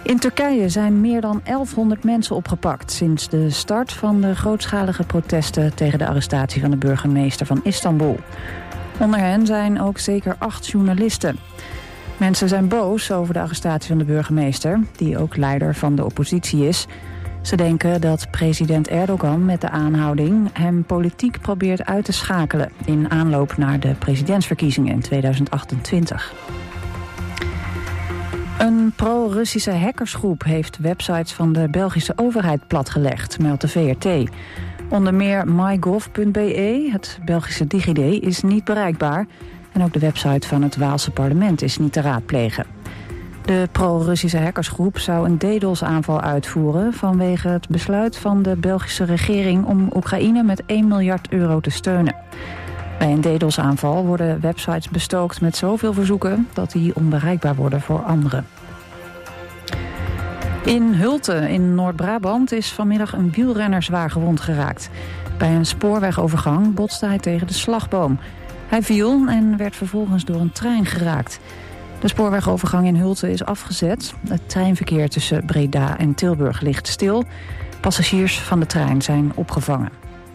In Turkije zijn meer dan 1100 mensen opgepakt sinds de start van de grootschalige protesten tegen de arrestatie van de burgemeester van Istanbul. Onder hen zijn ook zeker 8 journalisten. Mensen zijn boos over de arrestatie van de burgemeester, die ook leider van de oppositie is. Ze denken dat president Erdogan met de aanhouding hem politiek probeert uit te schakelen in aanloop naar de presidentsverkiezingen in 2028. Een pro-Russische hackersgroep heeft websites van de Belgische overheid platgelegd, meldt de VRT. Onder meer mygov.be, het Belgische DigiD, is niet bereikbaar. En ook de website van het Waalse parlement is niet te raadplegen. De pro-Russische hackersgroep zou een DDoS-aanval uitvoeren vanwege het besluit van de Belgische regering om Oekraïne met 1 miljard euro te steunen. Bij een DDoS-aanval worden websites bestookt met zoveel verzoeken dat die onbereikbaar worden voor anderen. In Hulte in Noord-Brabant is vanmiddag een wielrenner zwaar gewond geraakt. Bij een spoorwegovergang botste hij tegen de slagboom. Hij viel en werd vervolgens door een trein geraakt. De spoorwegovergang in Hulte is afgezet. Het treinverkeer tussen Breda en Tilburg ligt stil. Passagiers van de trein zijn opgevangen.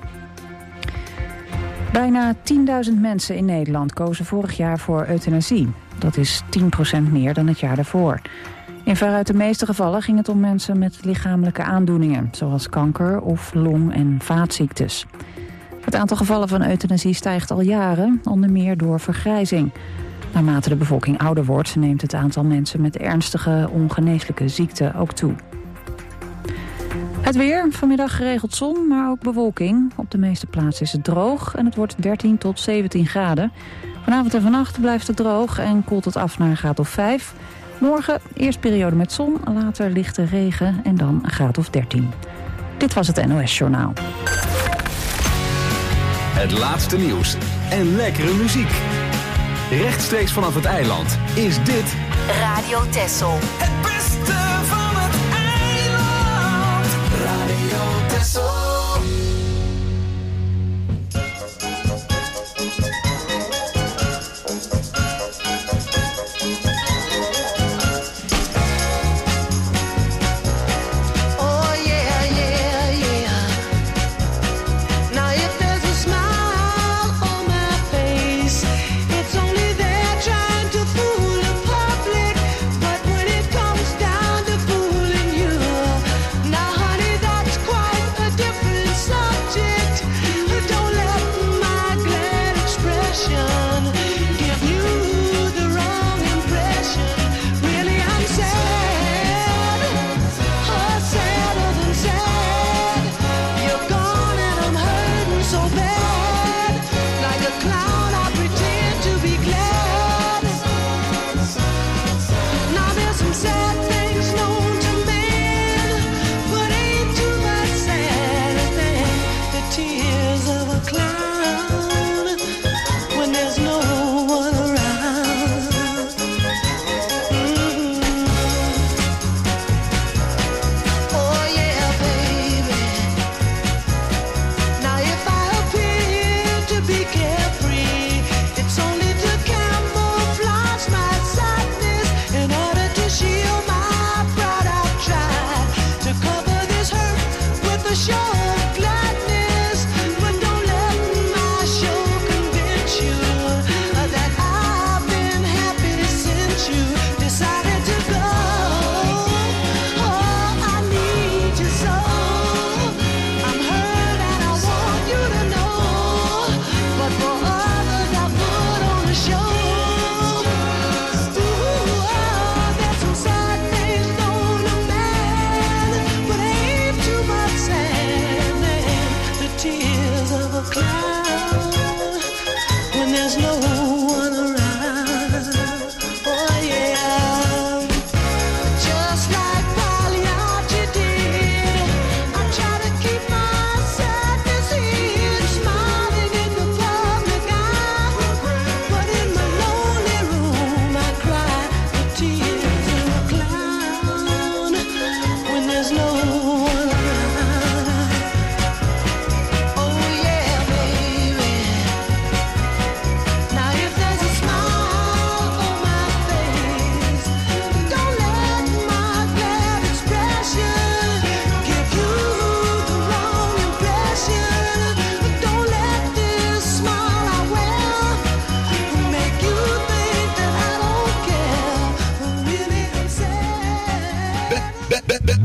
Bijna 10.000 mensen in Nederland kozen vorig jaar voor euthanasie. Dat is 10% meer dan het jaar daarvoor. In veruit de meeste gevallen ging het om mensen met lichamelijke aandoeningen, zoals kanker of long- en vaatziektes. Het aantal gevallen van euthanasie stijgt al jaren, onder meer door vergrijzing. Naarmate de bevolking ouder wordt, neemt het aantal mensen met ernstige ongeneeslijke ziekten ook toe. Het weer, vanmiddag geregeld zon, maar ook bewolking. Op de meeste plaatsen is het droog en het wordt 13 tot 17 graden. Vanavond en vannacht blijft het droog en koelt het af naar een graad of 5. Morgen eerst periode met zon, later lichte regen en dan een graad of 13. Dit was het NOS Journaal. Het laatste nieuws en lekkere muziek. Rechtstreeks vanaf het eiland is dit Radio Texel. Het beste van het eiland. Radio Texel. Different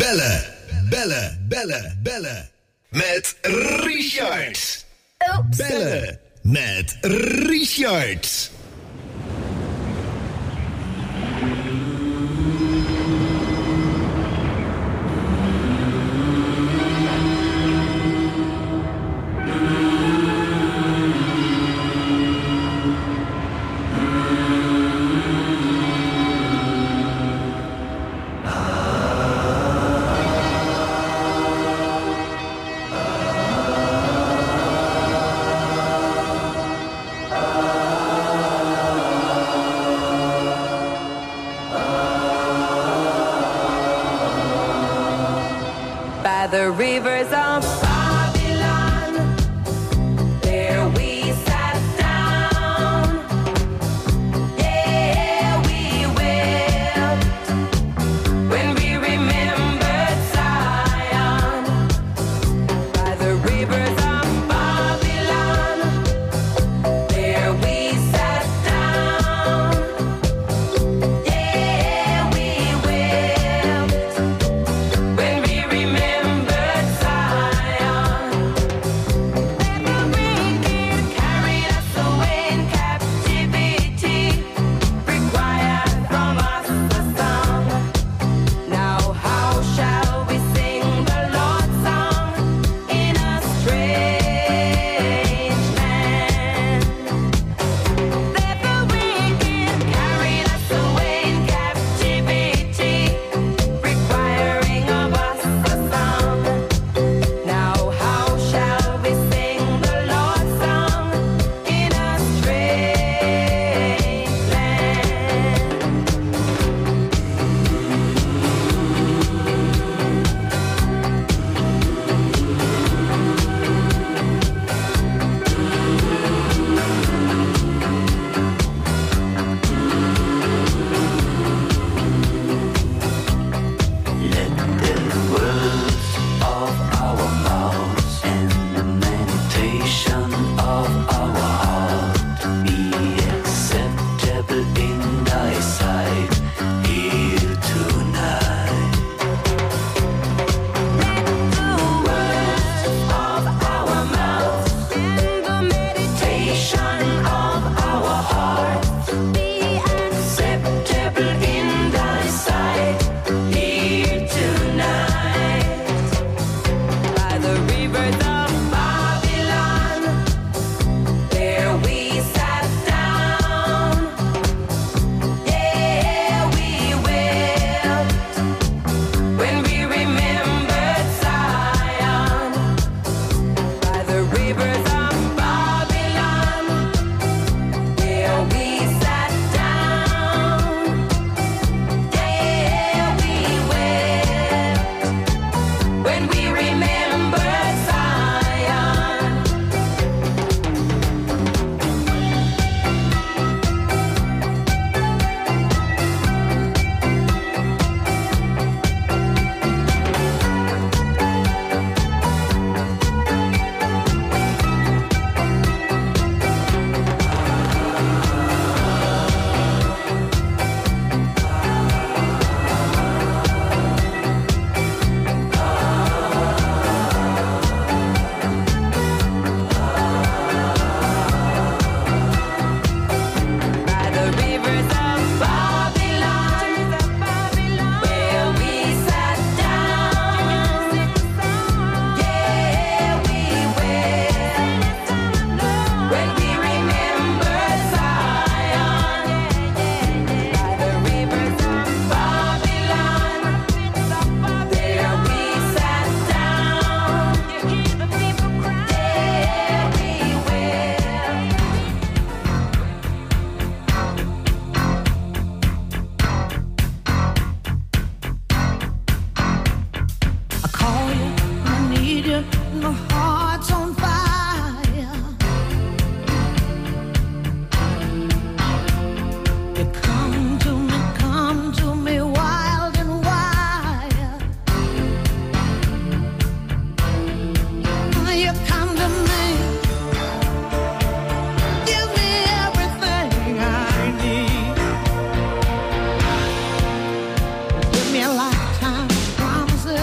Bellen. Met Richard. Oops. Bellen met Richard. The rivers of Babylon, there we sat down. Yeah, we wept when we remembered Zion. By the rivers of Babylon, there we sat down. Yeah, we wept when we remembered Zion. The wicked carried us away in captivity, required from us a song. Now how shall we sing the Lord's song in a strange land? That the wicked carried us away in captivity, requiring of us a song. Now how shall we sing the Lord's song in a strange Let the words of our mouths and the meditation of our heart be acceptable in thy sight here tonight. The words of our mouths and the meditation of our hearts be acceptable in thy sight here tonight. By the rivers of Babylon, there we sat down. Yeah, we wept when we remembered Zion. By the rivers of Babylon, there we sat down. Yeah, we wept when we remembered Zion. By the rivers of Babylon, where we sat down. Yeah, we wept when we remembered Zion. By the rivers of Babylon, there we sat down. Yeah, we wept. I call you, I need you, my heart's on fire. You come to me wild and wild. You come to me, give me everything I need. Give me a lifetime of promises.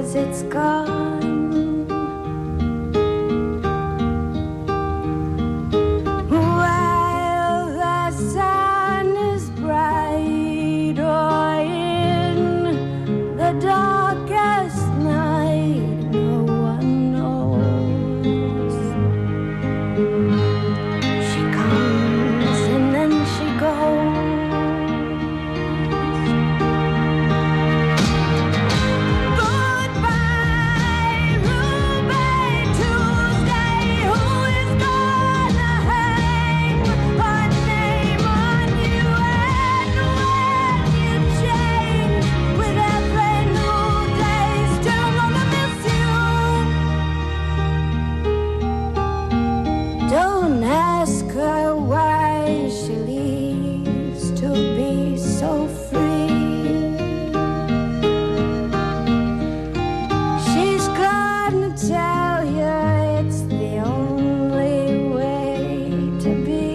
'cause it's gone. While the sun is bright, or in the darkest night, no one knows. She comes and then she goes. Goodbye, Ruby Tuesday. Who is gonna hang her name on you? And when you change with every new day, still gonna miss you. Don't ask her why she leaves to be so free. She's gonna tell you it's the only way to be.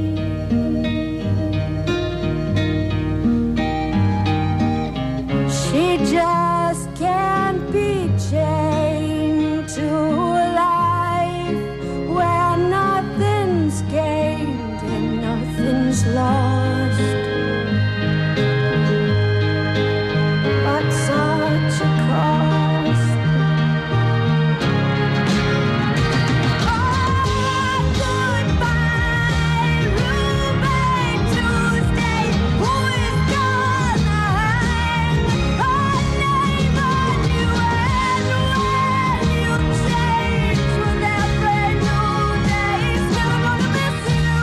She just can't be chained to a life where nothing's gained and nothing's lost. But such a cost. Oh, goodbye, Ruby Tuesday. Who is gonna hang her name on you? And when you change with every new day, still gonna miss you.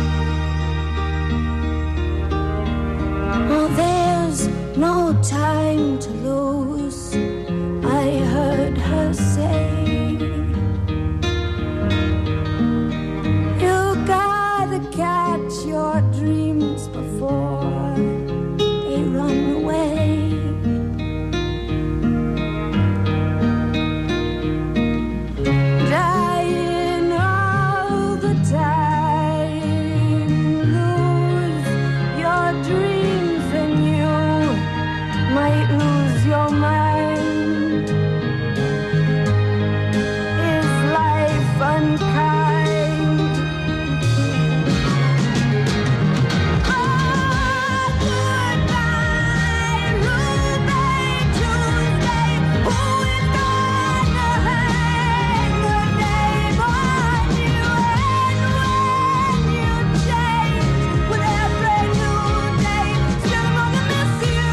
Oh, there's no time to lose, I heard her say. You gotta catch your dreams before they run away. Dying all the time, lose your dreams and you might lose your mind. Is life unkind? Oh, goodbye, Ruby Tuesday. Who is gonna hang her name on you? And when you change with every new day, still gonna miss you.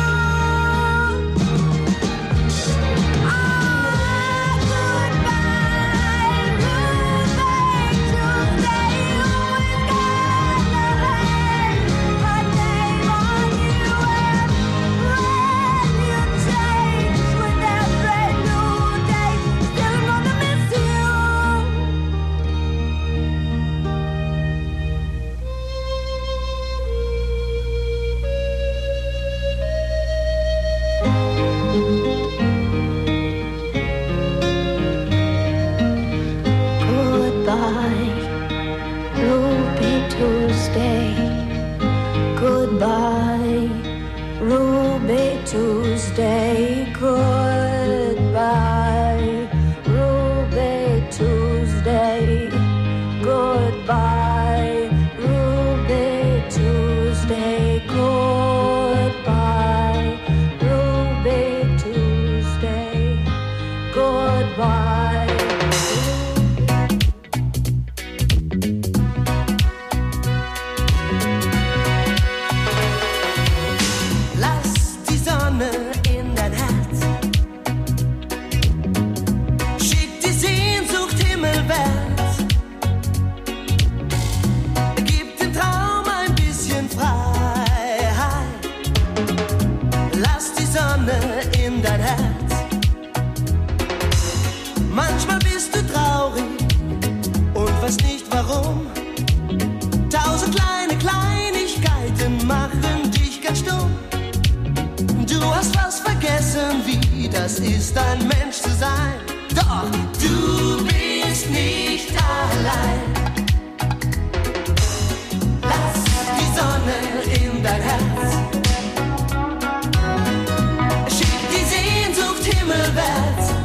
Goodbye, Ruby Tuesday. Goodbye, Ruby Tuesday. Goodbye, Ruby Tuesday. Goodbye, Ruby Tuesday. Goodbye. Lass die Sonne in dein Herz. Schick die Sehnsucht himmelwärts. Gib dem Traum ein bisschen Freiheit. Lass die Sonne in dein Herz. Manchmal bist du traurig und weißt nicht warum. 1000 kleine Kleinigkeiten machen dich ganz stumm. Du hast fast vergessen, wie das ist, ein Mensch zu sein. Doch du bist nicht allein. Lass die Sonne in dein Herz. Schick die Sehnsucht himmelwärts.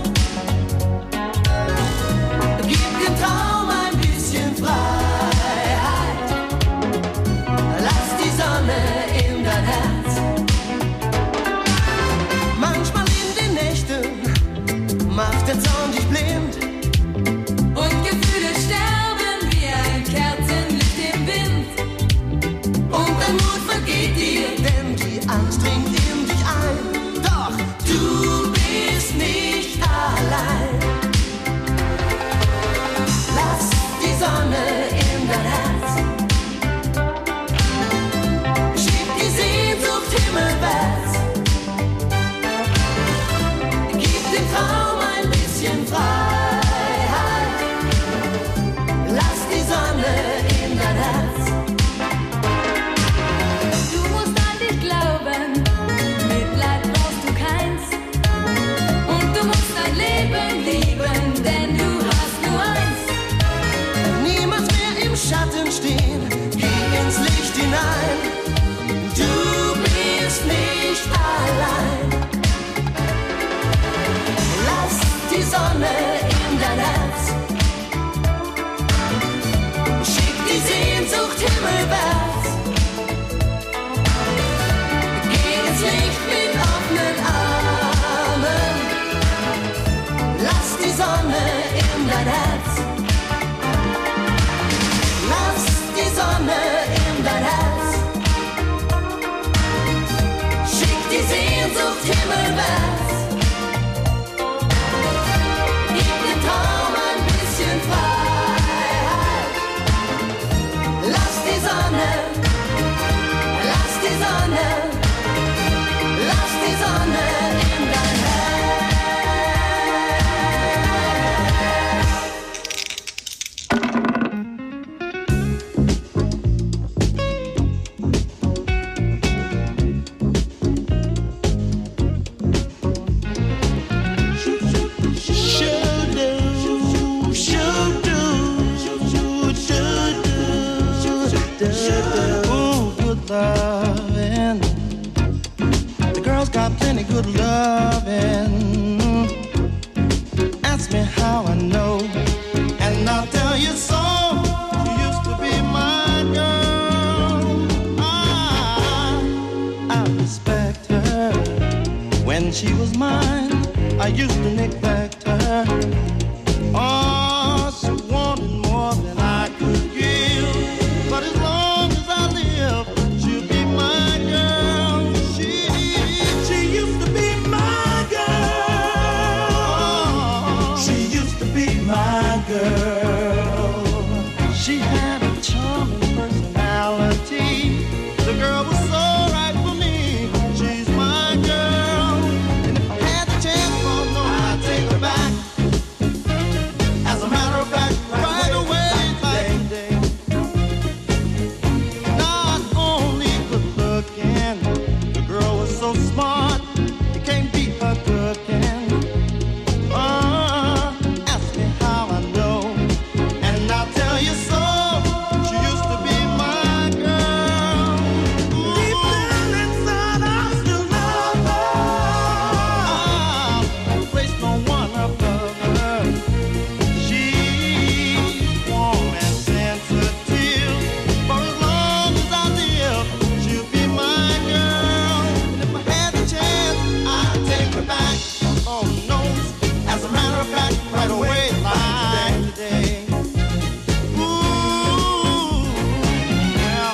macht der Zorn dich blind. Und Gefühle sterben wie ein Kerzenlicht im Wind. Und dein Mut vergeht dir, denn die Angst dringt in dich ein. Doch du bist nicht allein. Lass die Sonne in dein Herz. Schieb die Sehnsucht himmelwärts. Gib dem Traum ein bisschen Freiheit. Lass die Sonne in dein Herz. Du musst an dich glauben, Mitleid brauchst du keins. Und du musst dein Leben lieben, denn du hast nur eins. Niemals mehr im Schatten stehen, geh ins Licht hinein. Du bist nicht allein. Lass die Sonne in dein Herz. Schick die Sehnsucht himmelwärts. Geh ins Licht mit offenen Armen. Lass die Sonne in dein Herz. Lass die Sonne in dein Herz. Schick die Sehnsucht himmelwärts. Gib dem Traum ein bisschen Freiheit. Lass die Sonne, lass die Sonne, lass die Sonne in dein Herz. Ooh, good lovin'. The girls got plenty good lovin'. Ask me how I know, and I'll tell you so. She used to be my girl. I respect her. When she was mine, I used to neglect her. Oh, she wanted more than I could give. But as long as I live, she'll be my girl. She used to be my girl. She used to be my girl. She had a charming personality. The girl was so right for me. She's my girl. And if I had the chance, oh no, I'd take her back. As a matter of fact, right away, like today. Not only good looking, the girl was so smart, you can't beat her cooking. Ask me how I know, and I'll tell you so. She used to be my girl. Deep down inside, I still love her. I'll place no one above her. She's warm and sensitive. For as long as I live, she'll be my girl. And if I had the chance, I'd take her back. Oh no, as a matter of fact, right away, like today. Ooh, well.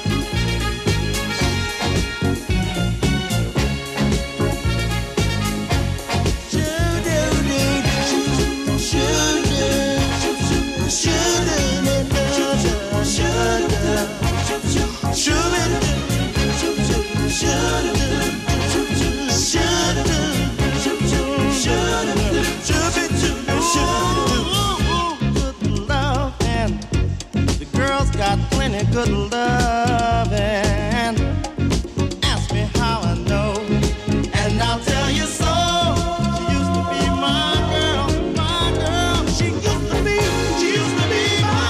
The girls got plenty good loving. Ask me how I know, and I'll tell you so. She used to be my girl, my girl. She used to be my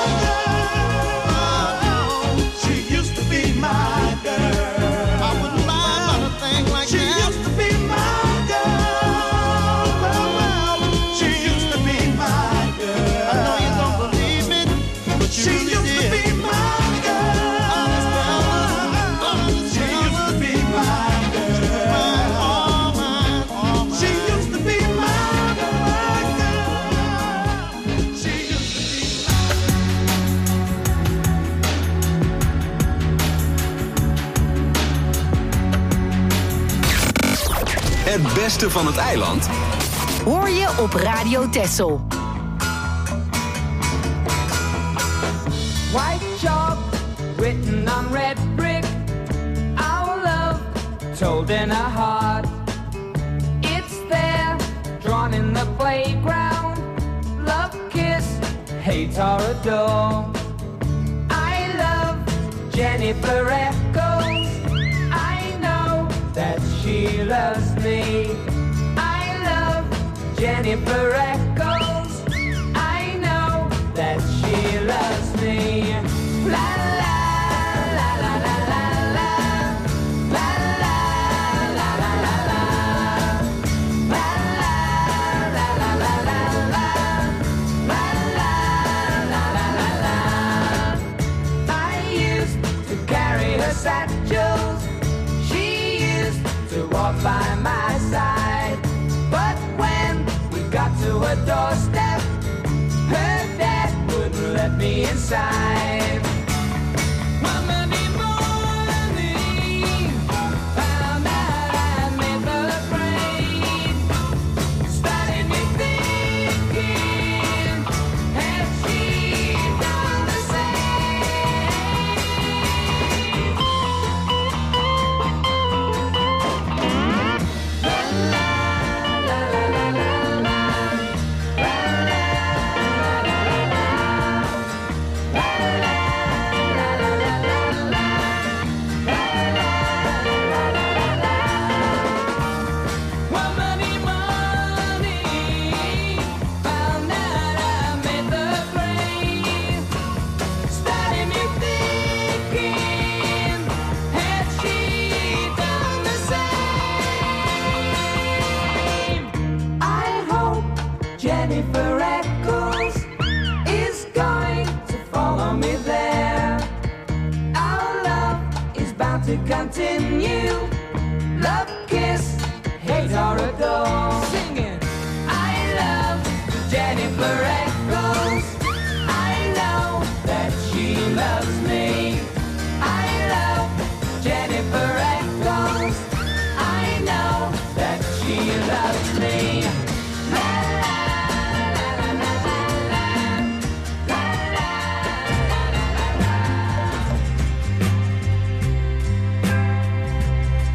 girl. She used to be my girl. I wouldn't lie about a thing like that. She used to be my girl. Well, she used to be my girl. I know you don't believe it, but she used to be my girl. Het beste van het eiland hoor je op Radio Texel. White chalk written on red brick, our love told in a heart. It's there, drawn in the playground. Love, kiss, hate or adore. I love Jennifer Echoes. I know that she loves me. I love Jennifer Echoes. I know that she loves me. La la la la la la la. La la la la la la. La la la la la la la. La la la la la la. I used to carry her satchels. She used to walk by my side. But when we got to her doorstep, her dad wouldn't let me inside. One Monday morning, found out I made the grade. Started me thinking, had she done the same? La la la la la la la. La la la la la la. La la la la la la la. La la la la la la. One Monday morning, found out I made the grade. Started me thinking, had she done the same? I hope Jennifer Echoes is going to follow me there. Our love is bound to continue. Love, kiss, hate or adore. Singing, I love Jennifer Echoes. I know that she loves me. I love Jennifer Echoes. I know that she loves me. La la la la la la la. La la la la la la.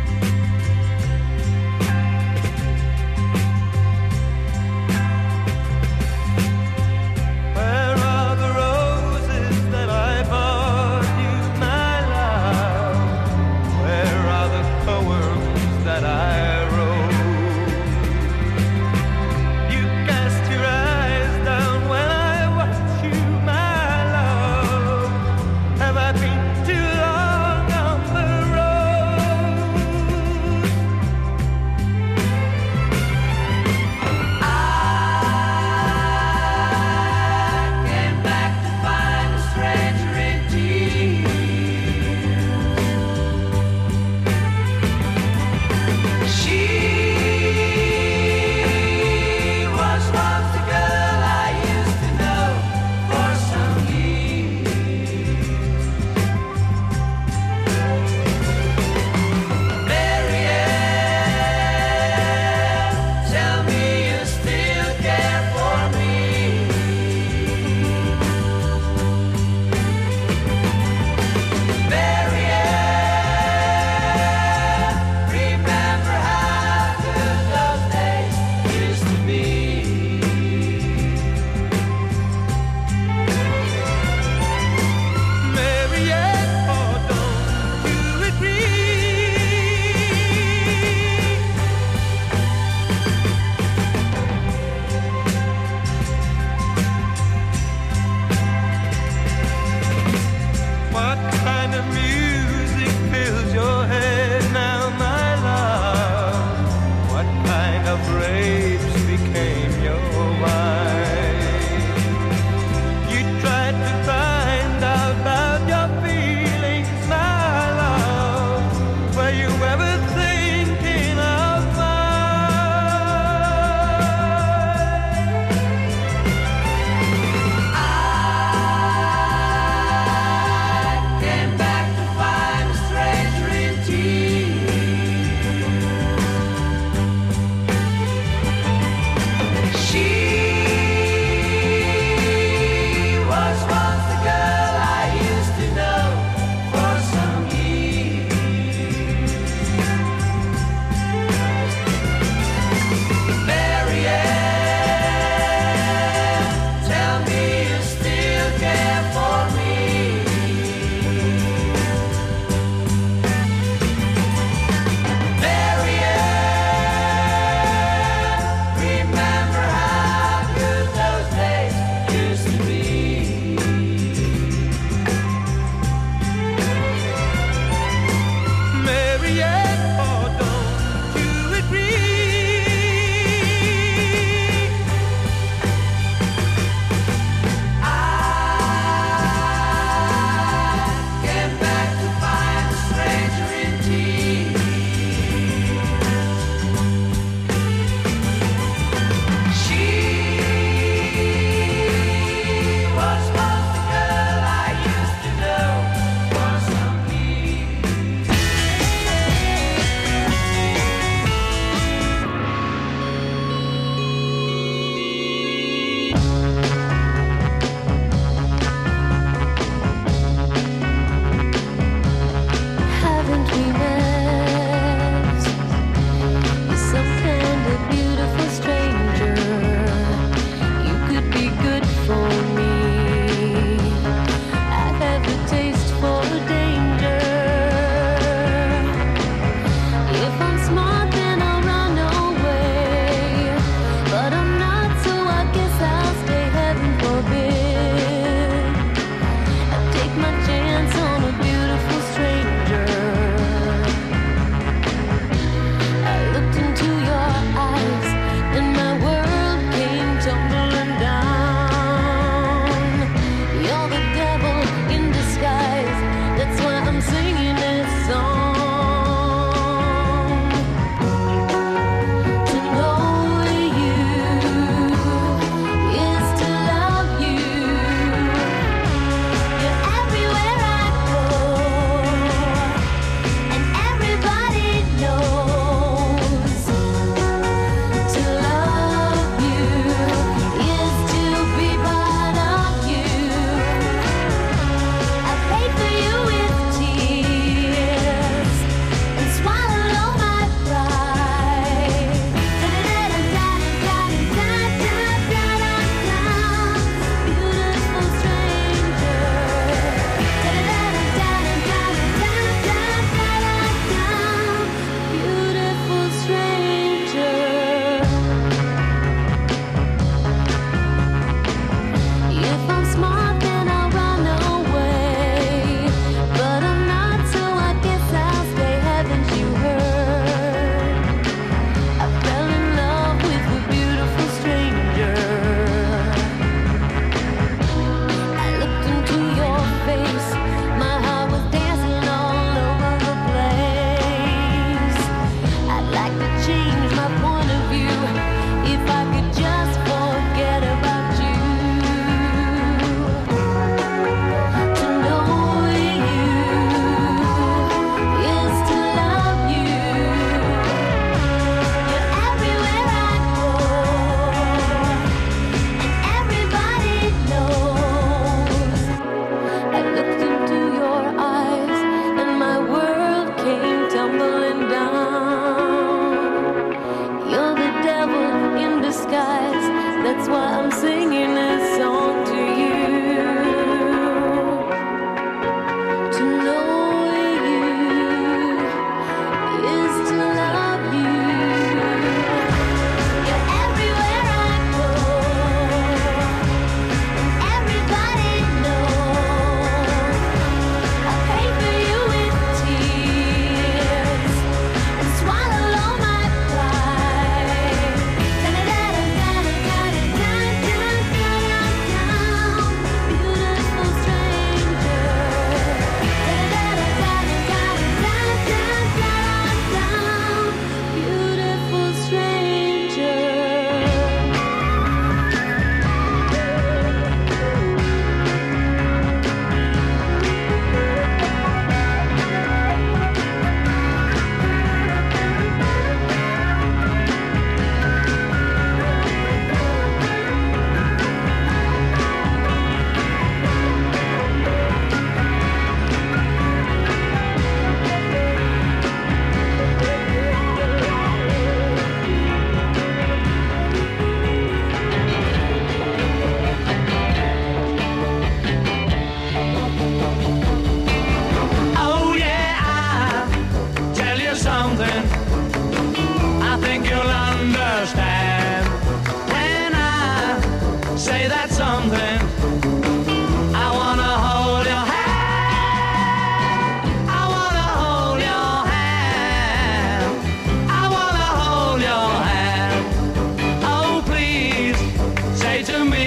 say that something. I wanna hold your hand. I wanna hold your hand. I wanna hold your hand. Oh, please say to me,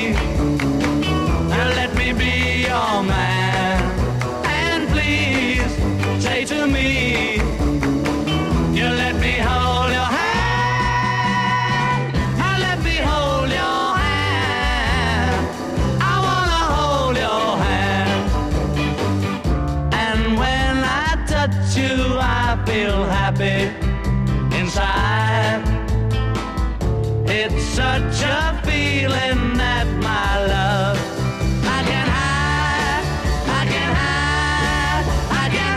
let me be your man. And please say to me, you let me hold your hand. Let me hold your hand. I wanna hold your hand. And when I touch you, I feel happy inside. It's such a feeling that my love I can hide, I can hide, I can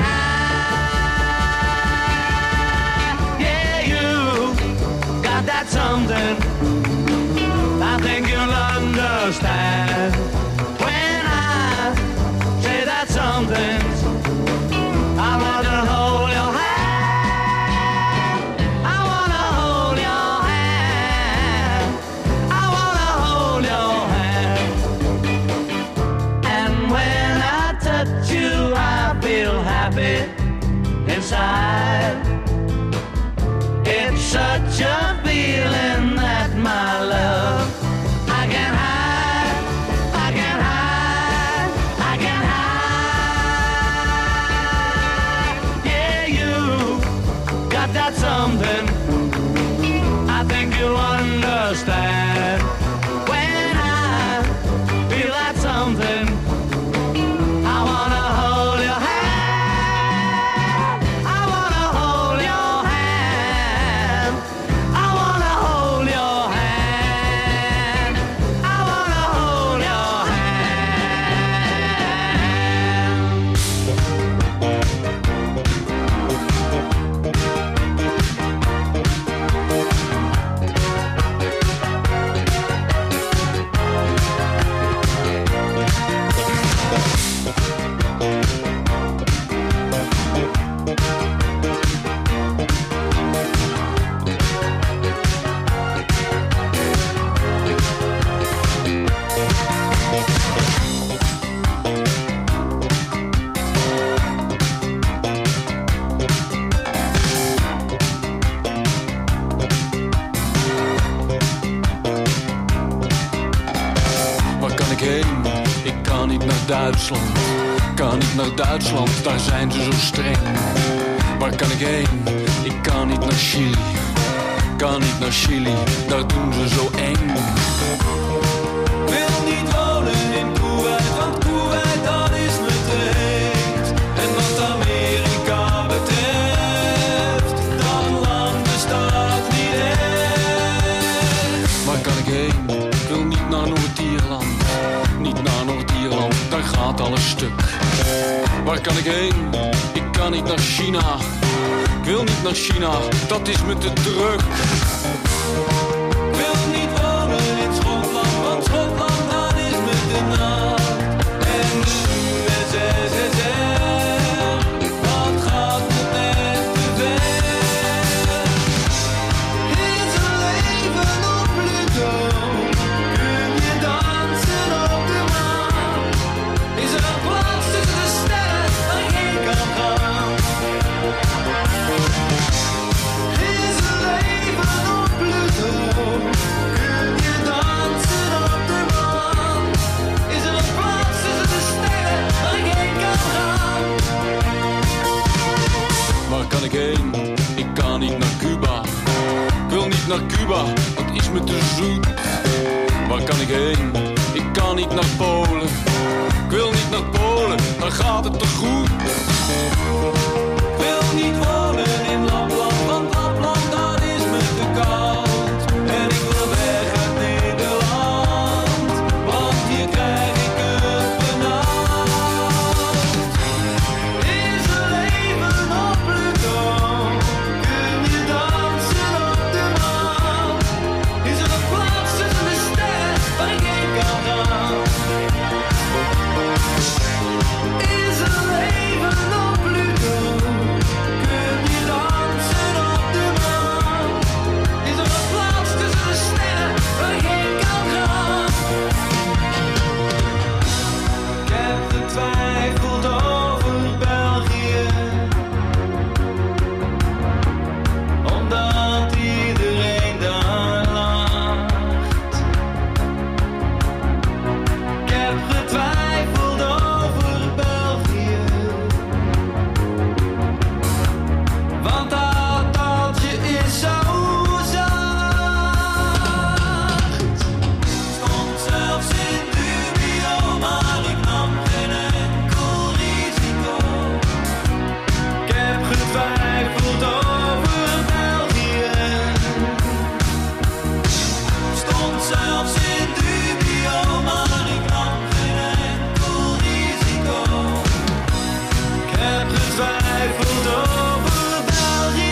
hide. Yeah, you got that something I think you'll understand. When I say that something, I want to hold your hand. I want to hold your hand. I want to hold your hand. And when I touch you, I feel happy inside. It's such a feeling that my love I can hide, I can hide, I can hide. Yeah, you got that something I think you'll understand. When I feel that something, I wanna hold your hand. I wanna hold your hand. I wanna hold your hand. I wanna hold your Waar kan ik heen? Ik kan niet naar Duitsland. Kan niet naar Duitsland, daar zijn ze zo streng. Waar kan ik heen? Ik kan niet naar Chili. Kan niet naar Chili, daar doen ze zo eng. wil niet wonen in Kuwait, want Kuwait dat is me te heet. En wat Amerika betreft, dat land bestaat niet echt. Waar kan ik heen? Ik wil niet naar Noord-Ierland. Niet naar Noord-Ierland, daar gaat alles stuk. Waar kan ik heen? Ik kan niet naar China. Ik wil niet naar China, dat is me te druk. wil niet wonen in Schotland, want Schotland dat is me te nat. En de USSR, dat gaat me net te ver. Is een leven op Pluto? Kun je dansen op de maan? Is er een plaats tussen de sterren waar ik heen kan gaan? Is een leven op Pluto? Kun je dansen op de maan? Is er een plaats tussen de sterren waar ik heen kan gaan? Waar kan ik heen? Ik kan niet naar Cuba. Ik wil niet naar Cuba, dat is me te zoet. Waar kan ik heen? Ik kan niet naar Polen. Ik wil niet naar Polen, daar gaat het te goed. wil niet wonen in Lapland, want Lapland dat is me te koud. En ik wil weg uit Nederland, want hier krijg ik het benauwd. Is er leven op Pluto? Kun je dansen op de maan? Is er een plaats tussen de sterren waar ik heen kan gaan? Is er leven op Pluto? zelfs in dubio, maar ik nam geen enkel risico. Ik heb getwijfeld over België.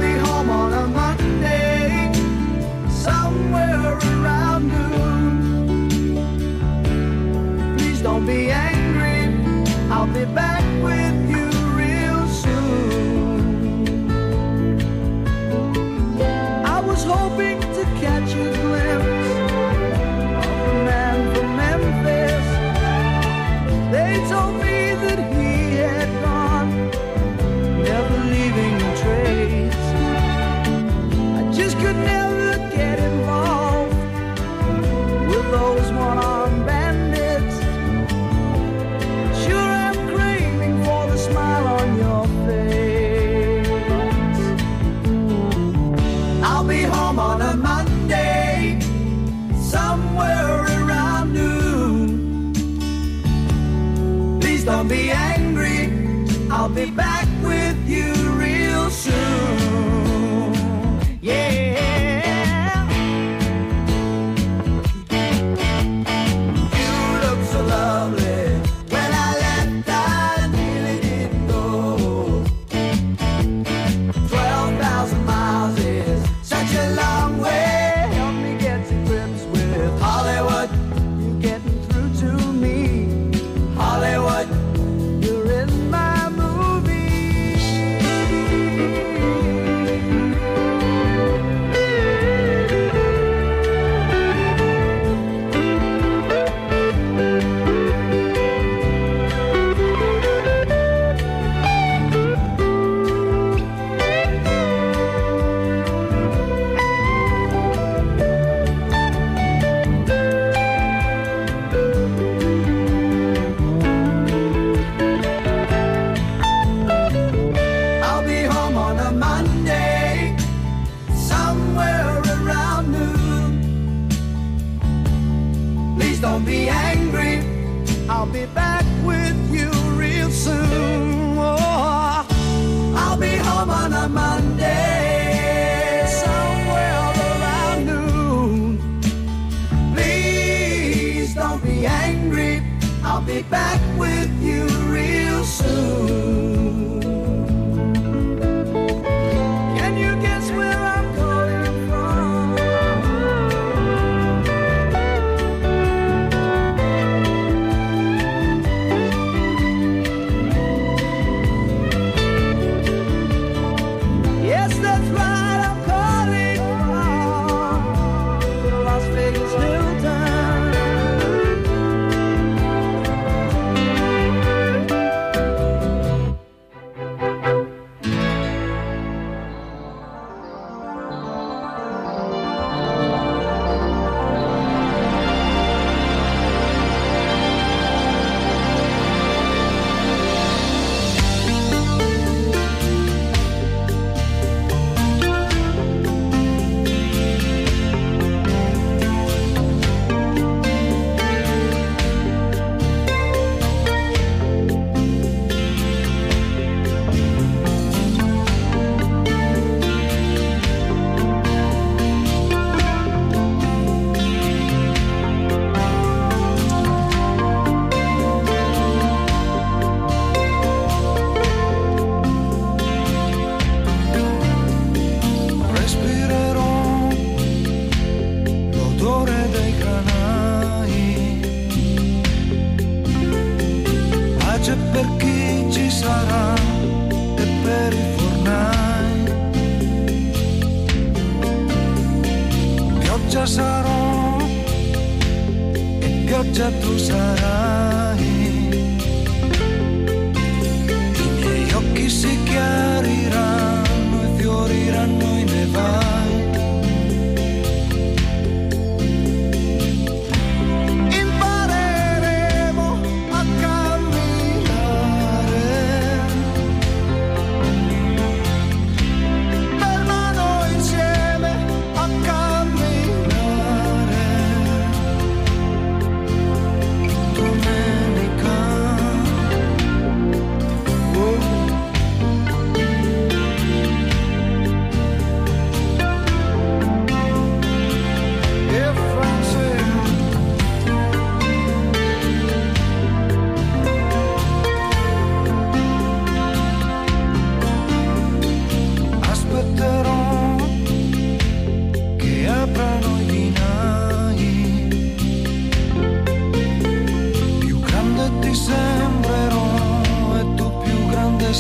Somewhere around noon.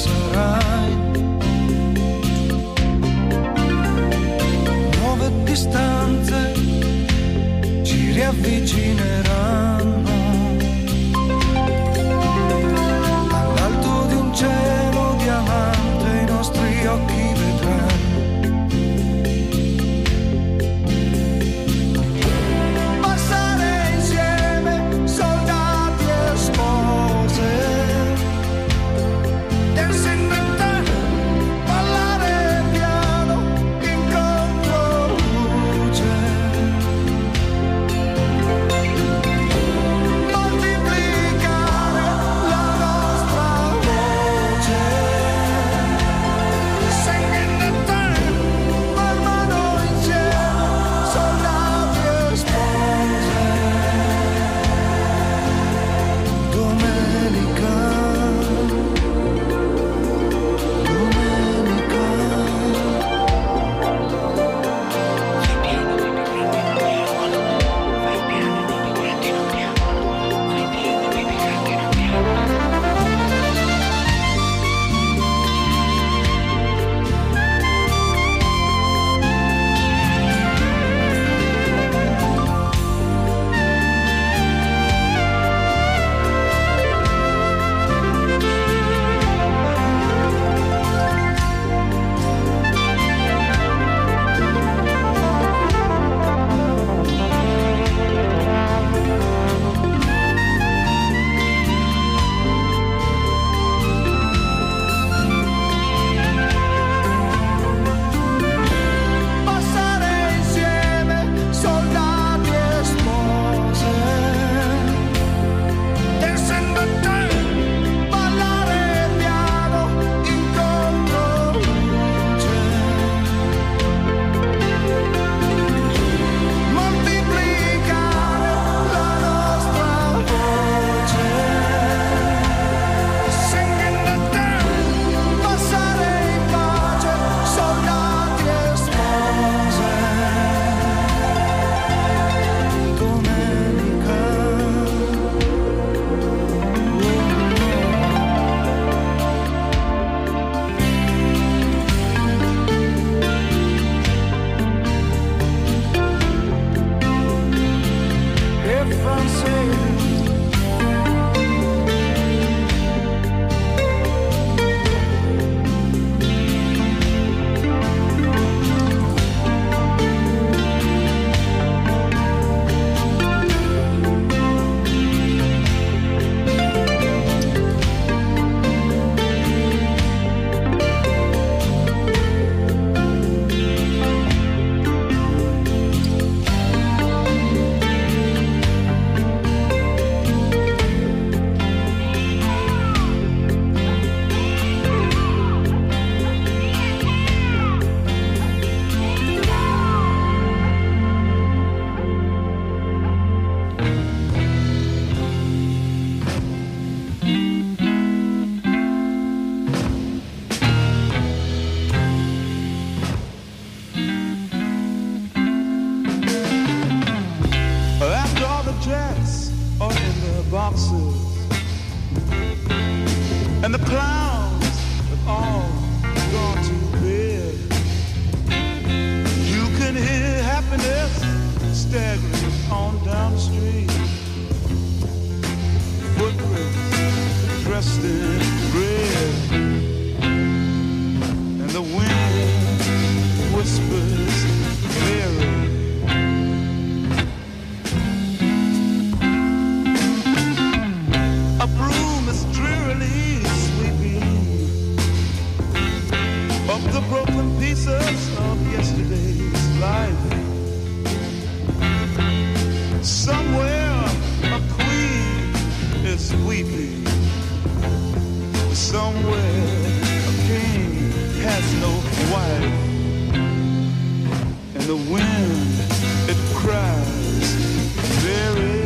sarai. Nuove distanze ci riavvicineranno all'alto di un cielo diamante, i nostri occhi vedranno. Passare insieme, soldati e spose, dancing the dark, ballare piano in controluce, moltiplicare la nostra voce, singing the dark, man mano insieme, soldati e spose. Domenica, passare insieme, soldati e spose, dancing the dark, ballare piano in controluce, moltiplicare la nostra voce, singing the dark, passare in pace, soldati e spose. Domenica, if I'm saying after all the jets are in their boxes and the clowns have all gone to bed, you can hear happiness staggering on down the street. Footprints dressed in red, and the wind whispers clearer. A broom is drearily sweeping up the broken pieces of yesterday's life. Somewhere a queen is weeping. Somewhere a king has no wife. And the wind, it cries very.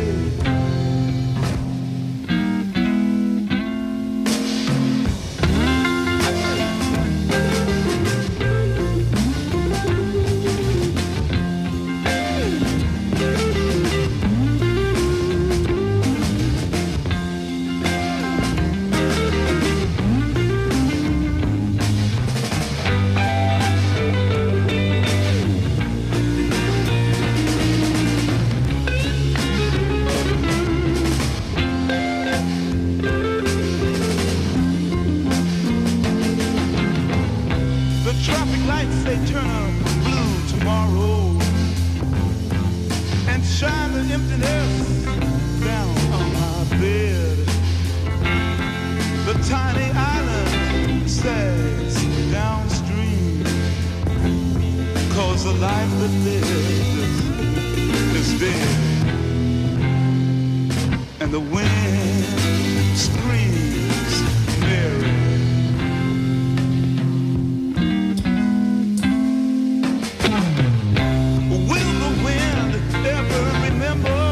they turn a blue tomorrow and shine the emptiness down on my bed. The tiny island sags downstream, 'cause the life that lives is dead. And the wind screams merry. Will the wind ever remember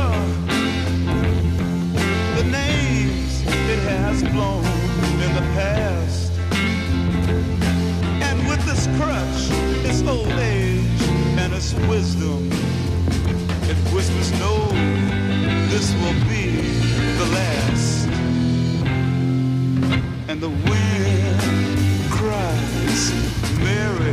the names it has blown in the past? And with this crutch, its old age and its wisdom, it whispers no, this will be the last. And the wind cries Mary.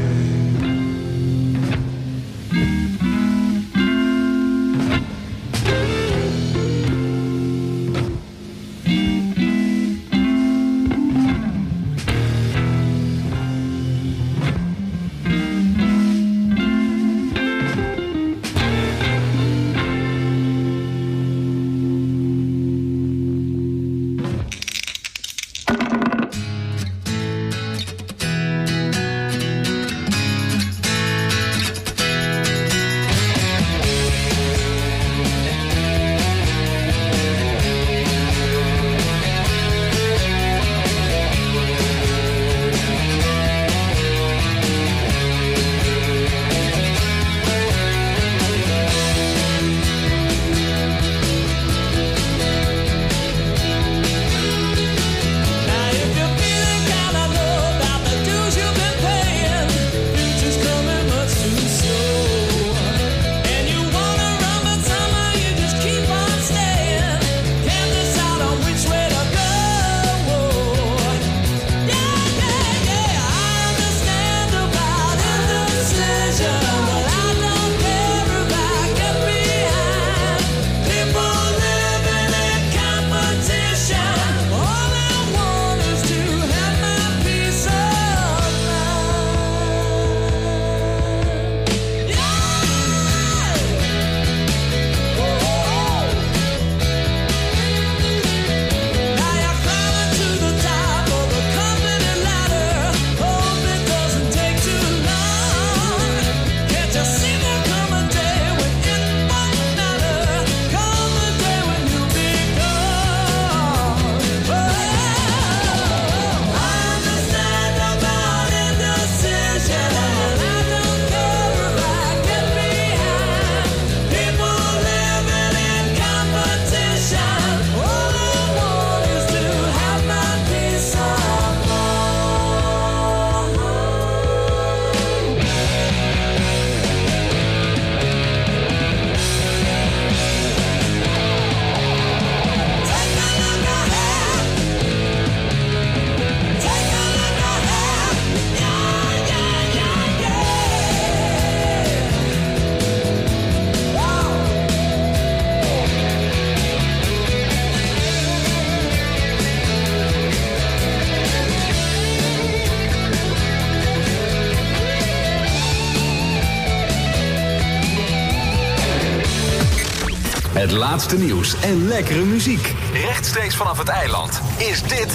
Het laatste nieuws en lekkere muziek. Rechtstreeks vanaf het eiland is dit...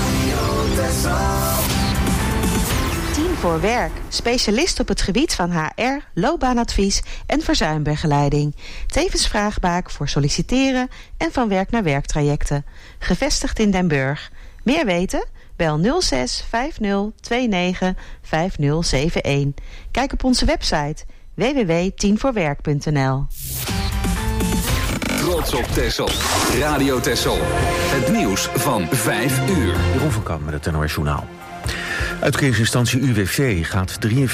Team voor Werk. Specialist op het gebied van HR, loopbaanadvies en verzuimbegeleiding. Tevens vraagbaak voor solliciteren en van werk naar werktrajecten. Gevestigd in Den Burg. Meer weten? Bel 06 50 29 5071. Kijk op onze website www.teamvoorwerk.nl. Trots op Texel. Radio Texel. Het nieuws van 5 uur. Jeroen van Kamp met het NOS Journaal. Uitkeringsinstantie UWV gaat